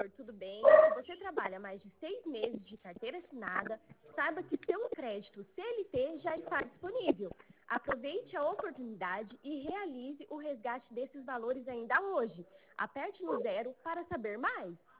empreendedor, tudo bem? Se você trabalha mais de 6 meses de carteira assinada, saiba que seu crédito CLT já está disponível. Aproveite a oportunidade e realize o resgate desses valores ainda hoje. Aperte no 0 para saber mais.